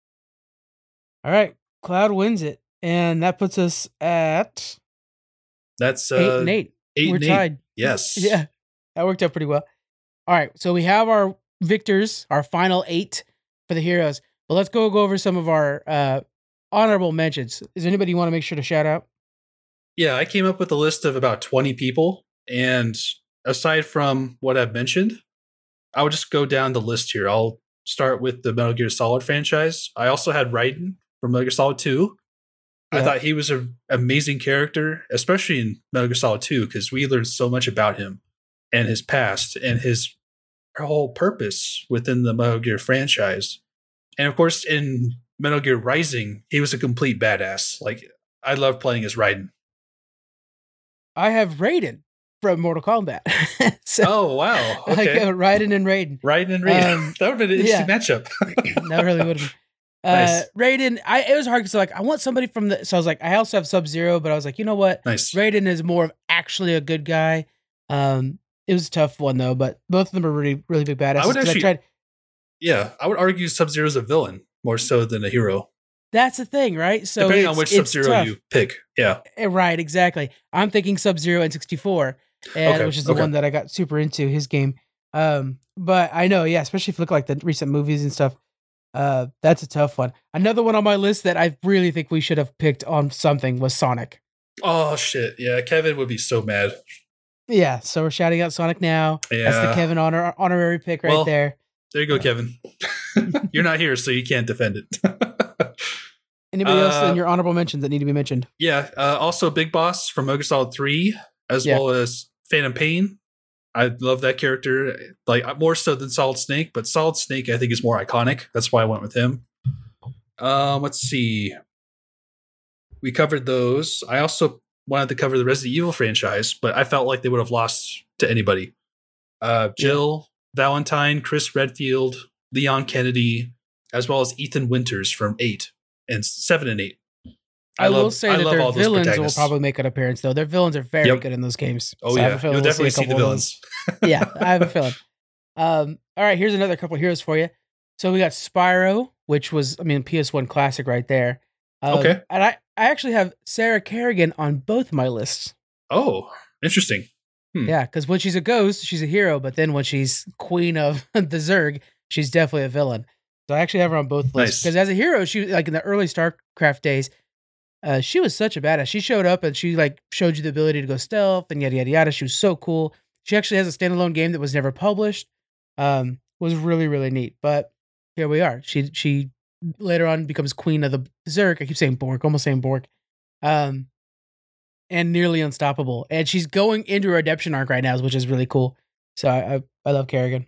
All right. Cloud wins it. And that puts us at That's uh, eight and eight. eight We're and eight. tied. Yes. Yeah. That worked out pretty well. All right. So we have our victors, our final eight for the heroes. But let's go go over some of our uh, honorable mentions. Is there anybody you want to make sure to shout out? Yeah, I came up with a list of about twenty people. And aside from what I've mentioned, I would just go down the list here. I'll start with the Metal Gear Solid franchise. I also had Raiden from Metal Gear Solid two. Yeah. I thought he was an amazing character, especially in Metal Gear Solid two, because we learned so much about him and his past and his whole purpose within the Metal Gear franchise. And of course, in Metal Gear Rising, he was a complete badass. Like, I love playing as Raiden. I have Raiden from Mortal Kombat. so, Oh, wow. I Okay. got Raiden and Raiden. Raiden and Raiden. Um, that would have been an interesting matchup. That really would have been. Uh, Nice. Raiden, I it was hard because like I want somebody from the. So I was like, I also have Sub Zero, but I was like, you know what? Nice. Raiden is more of actually a good guy. Um, it was a tough one though, but both of them are really really big badasses. I would 'cause actually- tried. Yeah, I would argue Sub-Zero is a villain more so than a hero, That's the thing, right? So depending on it's- which it's Sub-Zero tough. you pick. Yeah. Eh, Right, exactly. I'm thinking Sub Zero and sixty-four, and Okay, which is the okay. one that I got super into his game. Um, but I know, yeah, especially if you look like the recent movies and stuff. Uh, that's a tough one. Another one on my list that I really think we should have picked on something was Sonic. Oh, shit. Yeah, Kevin would be so mad. Yeah, so we're shouting out Sonic now. That's the Yeah. Kevin honor honorary pick right Well, there. There you go, Kevin. You're not here, so you can't defend it. Anybody else uh, in your honorable mentions that need to be mentioned? Yeah. Uh, also, Big Boss from Metal Gear Solid three, as Yeah. well as Phantom Pain. I love that character, like more so than Solid Snake, but Solid Snake I think is more iconic. That's why I went with him. Um, let's see. We covered those. I also wanted to cover the Resident Evil franchise, but I felt like they would have lost to anybody. Uh, Jill, Valentine, Chris Redfield, Leon Kennedy, as well as Ethan Winters from eight and seven and eight. I, will love- say I that love their all those villains will protagonists. probably make an appearance, though. Their villains are very Yep. good in those games. Oh So I have a yeah, feeling you'll we'll see a definitely see the couple villains. villains. Yeah, I have a feeling. Um, all right, here's another couple of heroes for you. So we got Spyro, which was, I mean, P S one classic right there. Um, Okay. And I, I actually have Sarah Kerrigan on both my lists. Oh, interesting. Hmm. Yeah, because when she's a ghost, she's a hero, but then when she's queen of the Zerg, she's definitely a villain. So I actually have her on both lists. Nice. Because as a hero, she like in the early StarCraft days, uh, she was such a badass. She showed up and she like showed you the ability to go stealth and yada yada yada. She was so cool. She actually has a standalone game that was never published. Um, was really really neat. But here we are. She she later on becomes queen of the Zerg. I keep saying Borg, almost saying Borg. Um, and nearly unstoppable. And she's going into a redemption arc right now, which is really cool. So I I, I love Kerrigan.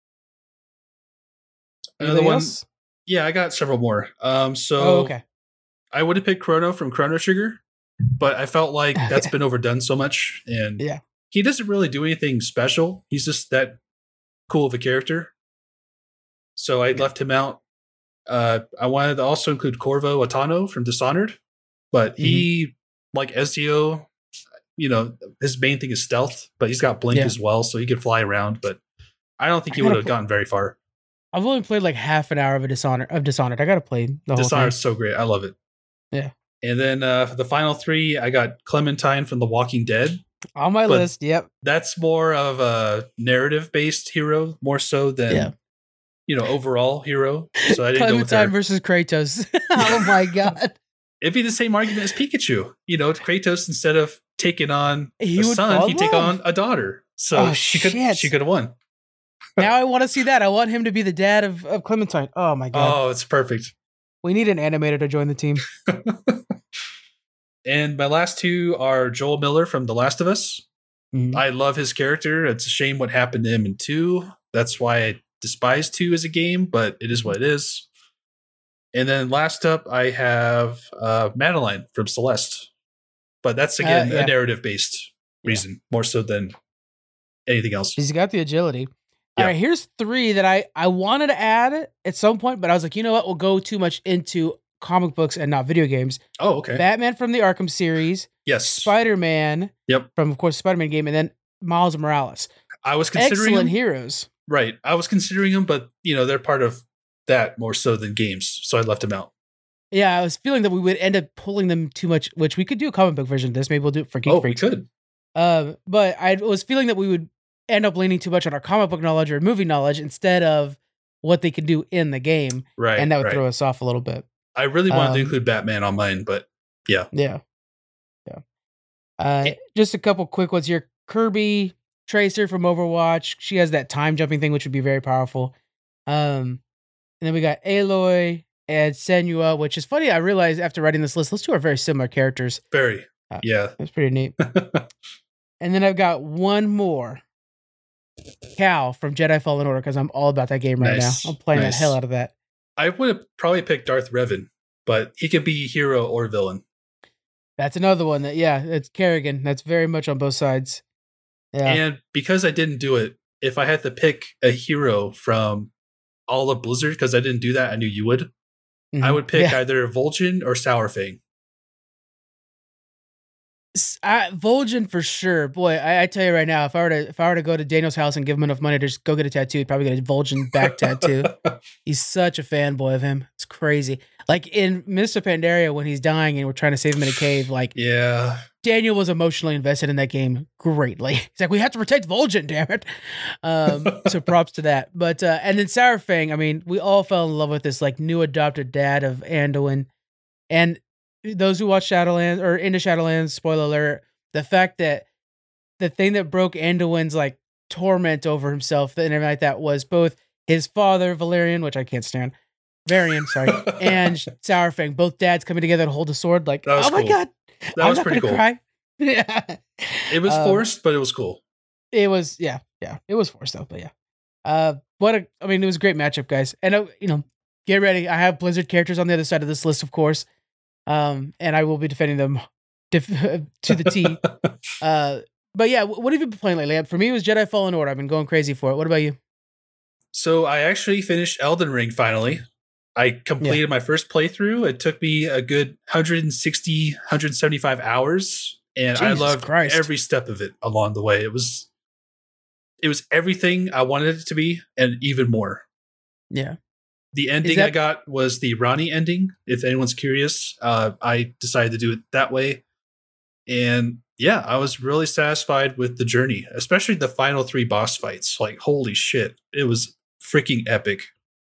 Another Anything one. else? Yeah, I got several more. Um, so Oh, okay. I would have picked Chrono from Chrono Trigger, but I felt like that's been overdone so much, and Yeah. he doesn't really do anything special. He's just that cool of a character. So I left him out. Uh, I wanted to also include Corvo Atano from Dishonored, but he, like Ezio, you know, his main thing is stealth, but he's got Blink Yeah. as well, so he could fly around. But I don't think I he would gotta have pl- gotten very far. I've only played like half an hour of a Dishonored of Dishonored. I gotta play the whole Dishonored's thing. so great. I love it. Yeah. And then uh, for the final three, I got Clementine from The Walking Dead. On my but- list. Yep. That's more of a narrative-based hero, more so than Yeah. you know overall hero. So I didn't go with Clementine her. versus Kratos. Oh my god. It'd be the same argument as Pikachu. You know, Kratos instead of taking on He a would son, fall he'd in take love. on a daughter. So Oh, she could shit. she could have won. Now I want to see that. I want him to be the dad of, of Clementine. Oh my god. Oh, it's perfect. We need an animator to join the team. And my last two are Joel Miller from The Last of Us. Mhm. I love his character. It's a shame what happened to him in two. That's why I despise two as a game, but it is what it is. And then last up, I have uh, Madeline from Celeste. But that's, again, Uh, yeah. a narrative based reason, more so than anything else. He's got the agility. All Yeah. right, here's three that I I wanted to add at some point, but I was like, you know what? We'll go too much into comic books and not video games. Oh, okay. Batman from the Arkham series, Yes. Spider-Man Yep. from, of course, Spider-Man game, and then Miles Morales. I was considering Excellent them. heroes. Right. I was considering them, but you know, they're part of that more so than games. So I left them out. Yeah, I was feeling that we would end up pulling them too much, which we could do a comic book version of this. Maybe we'll do it for Geek Oh, we Freaks. could. Um, but I was feeling that we would end up leaning too much on our comic book knowledge or movie knowledge instead of what they could do in the game. Right. And that would right. throw us off a little bit. I really wanted Um, to include Batman on mine, but yeah. Yeah. Yeah. Uh, just a couple quick ones here. Kirby, Tracer from Overwatch. She has that time jumping thing, which would be very powerful. Um, and then we got Aloy and Senua, which is funny. I realized after writing this list, those two are very similar characters. Very. Uh, Yeah. That's pretty neat. And then I've got one more. Cal from Jedi Fallen Order, because I'm all about that game right Nice. now. I'm playing Nice. the hell out of that. I would have probably picked Darth Revan, but he could be hero or villain. That's another one that, yeah, it's Kerrigan. That's very much on both sides. Yeah. And because I didn't do it, if I had to pick a hero from all of Blizzard, because I didn't do that, I knew you would. Mhm. I would pick Yeah. either Vol'jin or Sourfang. S- I, Vol'jin for sure. Boy, I, I tell you right now, if I were to if I were to go to Daniel's house and give him enough money to just go get a tattoo, he'd probably get a Vol'jin back tattoo. He's such a fanboy of him. It's crazy. Like in Mister Pandaria when he's dying and we're trying to save him in a cave, like Yeah. Daniel was emotionally invested in that game greatly. He's like, we have to protect Vol'jin, damn it. Um, so props to that. But uh, and then Sourfang, I mean, we all fell in love with this like new adopted dad of Anduin. And those who watch Shadowlands or into Shadowlands, spoiler alert, the fact that the thing that broke Anduin's like torment over himself and everything like that was both his father, Valerian, which I can't stand, Varian, sorry, and Sourfang, both dads coming together to hold a sword. Like, That was oh my cool. god, That I'm was not pretty gonna cool. cry. Yeah, It was Um, forced, but it was cool. it was. Yeah, yeah, it was forced though, but yeah. Uh, what a, I mean, it was a great matchup, guys, and uh, you know, get ready. I have Blizzard characters on the other side of this list, of course. Um, and I will be defending them def- to the T. uh, but yeah, wh- what have you been playing lately? For me, it was Jedi Fallen Order. I've been going crazy for it. What about you? So I actually finished Elden Ring finally. I completed my first playthrough. It took me a good one sixty, one seventy-five hours, and I Jesus loved Christ. every step of it along the way. It was it was everything I wanted it to be and even more. Yeah. The ending that- I got was the Ronnie ending. If anyone's curious, uh, I decided to do it that way. And yeah, I was really satisfied with the journey, especially the final three boss fights. Like, holy shit, it was freaking epic.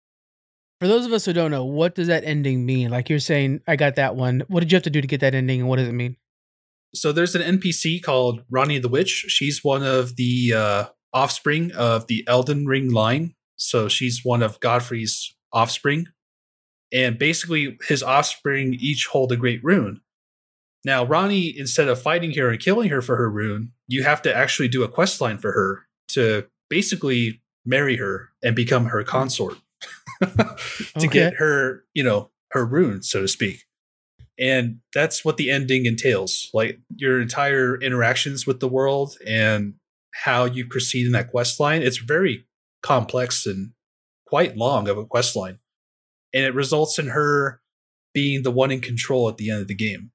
For those of us who don't know, what does that ending mean? Like you're saying, I got that one. What did you have to do to get that ending, and what does it mean? So there's an N P C called Ronnie the Witch. She's one of the uh, offspring of the Elden Ring line. So she's one of Godfrey's offspring. And basically, his offspring each hold a great rune. Now, Ronnie, instead of fighting her and killing her for her rune, you have to actually do a quest line for her to basically marry her and become her consort to Okay. get her, you know, her rune, so to speak. And that's what the ending entails. Like your entire interactions with the world and how you proceed in that quest line. It's very complex and quite long of a quest line. And it results in her being the one in control at the end of the game.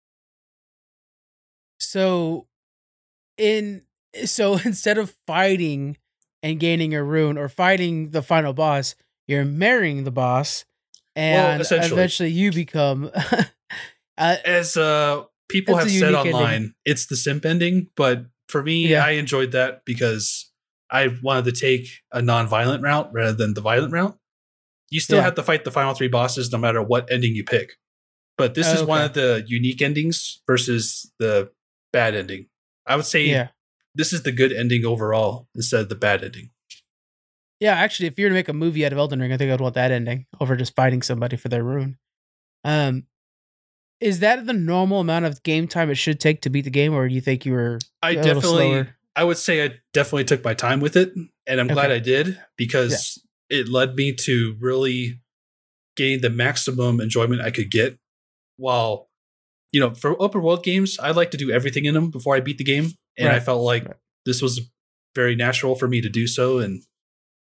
So, in so instead of fighting and gaining a rune or fighting the final boss, you're marrying the boss, and essentially. eventually you become. uh, As uh, people It's have a said unique online, ending. it's the simp ending. But for me, Yeah. I enjoyed that because I wanted to take a non-violent route rather than the violent route. You still Yeah. have to fight the final three bosses no matter what ending you pick. But this is one Okay. of the unique endings versus the bad ending. I would say yeah, this is the good ending overall instead of the bad ending. yeah. Actually, if you were to make a movie out of Elden Ring, I think I'd want that ending over just fighting somebody for their rune. Um, is that the normal amount of game time it should take to beat the game, or do you think you were I a little definitely, slower? I would say I definitely took my time with it, and I'm glad Okay. I did because it led me to really gain the maximum enjoyment I could get. While, you know, for open world games, I like to do everything in them before I beat the game, and I Right. felt like Right. this was very natural for me to do so, and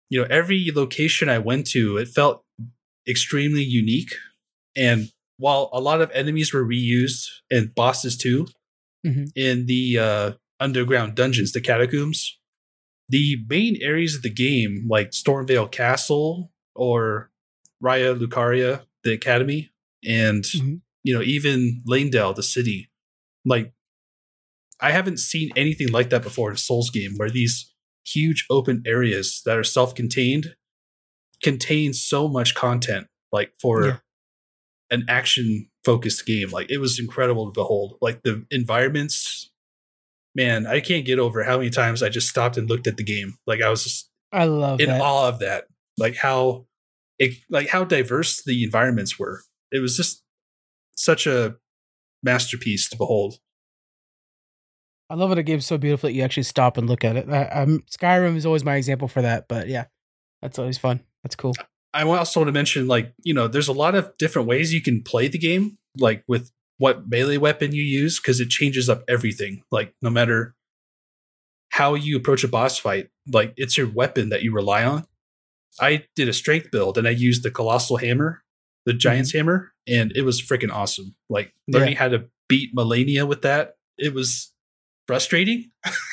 you know, every location I went to, it felt extremely unique. And while a lot of enemies were reused and bosses too, mm-hmm. in the uh, underground dungeons, the catacombs, the main areas of the game, like Stormvale Castle or Raya Lucaria, the academy, and mm-hmm. you know, even Lanedale, the city, like I haven't seen anything like that before in a Souls game, where these huge open areas that are self-contained contain so much content, like for Yeah. an action-focused game. Like it was incredible to behold. Like the environments, man, I can't get over how many times I just stopped and looked at the game. Like I was just I love in that. awe of that. Like how it, like how diverse the environments were. It was just such a masterpiece to behold. I love when a game's so beautiful that you actually stop and look at it. I, I'm, Skyrim is always my example for that, but yeah, that's always fun. That's cool. I also want to mention, like, you know, there's a lot of different ways you can play the game, like with what melee weapon you use, because it changes up everything. Like, no matter how you approach a boss fight, like, it's your weapon that you rely on. I did a strength build, and I used the Colossal Hammer, the Giant's mm-hmm. Hammer, and it was freaking awesome. Like, learning yeah. how to beat Malenia with that, it was frustrating.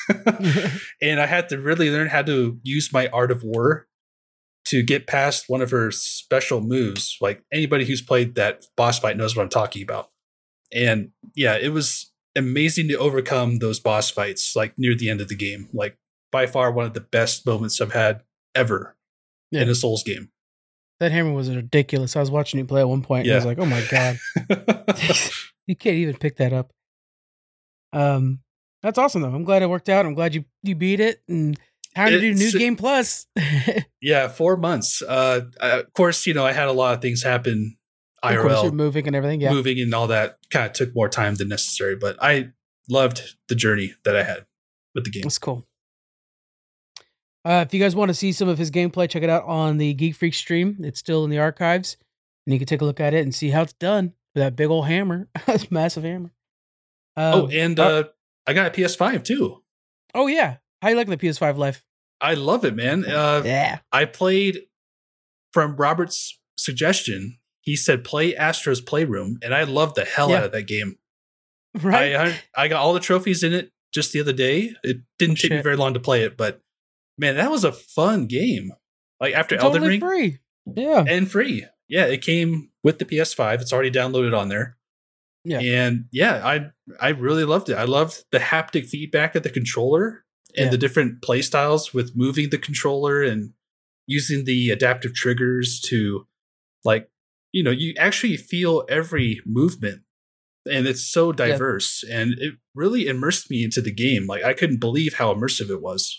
And I had to really learn how to use my Art of War to get past one of her special moves. Like anybody who's played that boss fight knows what I'm talking about. And yeah, it was amazing to overcome those boss fights, like near the end of the game. Like by far one of the best moments I've had ever yeah. in a Souls game. That hammer was ridiculous. I was watching you play at one point yeah. and I was like, oh my God. You can't even pick that up. Um, That's awesome though. I'm glad it worked out. I'm glad you, you beat it and time to do New Game Plus. Yeah, four months. Uh, I, of course, you know, I had a lot of things happen I R L. Of course, you're moving and everything. Yeah. Moving and all that kind of took more time than necessary, but I loved the journey that I had with the game. That's cool. Uh, if you guys want to see some of his gameplay, check it out on the Geek Freak stream. It's still in the archives, and you can take a look at it and see how it's done with that big old hammer. That's a massive hammer. Um, oh, and uh, uh, I got a P S five too. Oh, yeah. How you like the P S five life? I love it, man. Uh, yeah. I played from Robert's suggestion. He said, play Astro's Playroom, and I loved the hell yeah. out of that game. Right. I, I got all the trophies in it just the other day. It didn't take Shit. me very long to play it, but man, that was a fun game. Like after totally Elden Ring. free. Yeah. And free. Yeah, it came with the P S five. It's already downloaded on there. Yeah. And yeah, I I really loved it. I loved the haptic feedback of the controller and yeah. the different play styles with moving the controller and using the adaptive triggers to, like, you know, you actually feel every movement, and it's so diverse yeah. and it really immersed me into the game. Like I couldn't believe how immersive it was.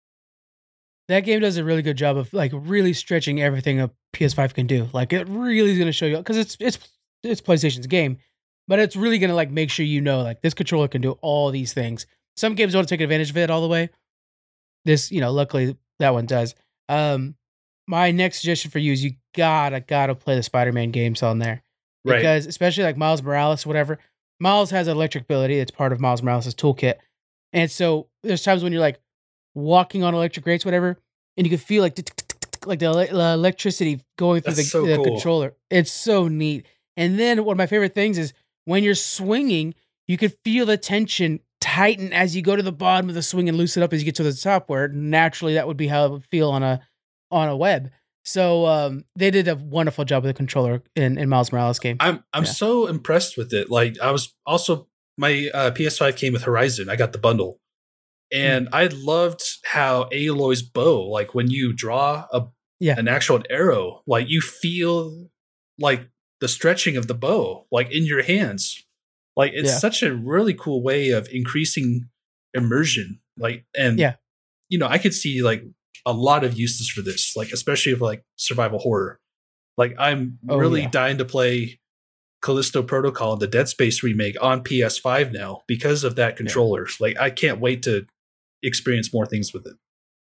That game does a really good job of like really stretching everything a P S five can do. Like it really is going to show you, because it's it's it's PlayStation's game, but it's really going to like make sure you know like this controller can do all these things. Some games don't take advantage of it all the way. This, you know, luckily that one does. Um, my next suggestion for you is you gotta gotta play the Spider-Man games on there, because right. especially like Miles Morales, whatever. Miles has an electric ability. It's part of Miles Morales' toolkit, and so there's times when you're like walking on electric grates, whatever, and you can feel like like the electricity going through the, so the cool. controller. It's so neat. And then one of my favorite things is when you're swinging, you can feel the tension tighten as you go to the bottom of the swing and loosen up as you get to the top, where naturally that would be how it would feel on a on a web. So um, they did a wonderful job with the controller in, in Miles Morales game. I'm I'm yeah. so impressed with it. Like I was also my uh, P S five came with Horizon. I got the bundle. And I loved how Aloy's bow, like when you draw a yeah. an actual arrow, like you feel like the stretching of the bow, like in your hands. Like it's yeah. such a really cool way of increasing immersion. Like, and yeah. you know, I could see like a lot of uses for this, like especially for like survival horror. Like I'm oh, really yeah. dying to play Callisto Protocol, the Dead Space remake, on P S five now because of that controller. Yeah. Like I can't wait to experience more things with it.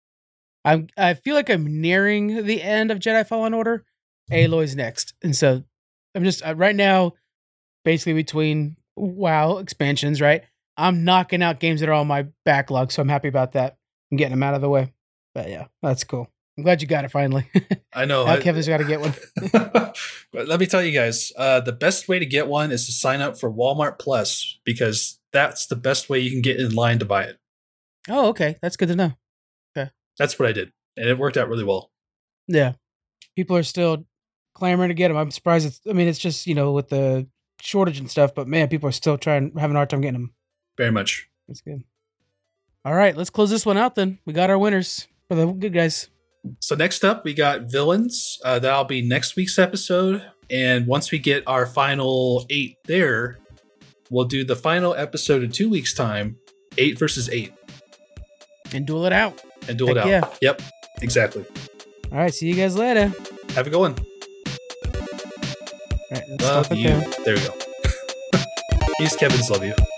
I I feel like I'm nearing the end of Jedi Fallen Order. Aloy's next, and so I'm just uh, right now, basically between WoW expansions. Right, I'm knocking out games that are on my backlog, so I'm happy about that. I'm getting them out of the way. But yeah, that's cool. I'm glad you got it finally. I know. Now I, Kevin's got to get one. But let me tell you guys, uh, the best way to get one is to sign up for Walmart Plus, because that's the best way you can get in line to buy it. Oh, okay. That's good to know. Okay. That's what I did, and it worked out really well. Yeah. People are still clamoring to get them. I'm surprised. It's, I mean, it's just, you know, with the shortage and stuff, but man, people are still trying, having a hard time getting them. Very much. That's good. All right. Let's close this one out then. We got our winners for the good guys. So next up, we got Villains. Uh, that'll be next week's episode. And once we get our final eight there, we'll do the final episode in two weeks' time, eight versus eight. And duel it out. And duel Heck it out. yeah. Yep, exactly. All right. See you guys later. Have a good one. All right. Let's Love start with you. Kevin. There we go. He's Kevin's love you.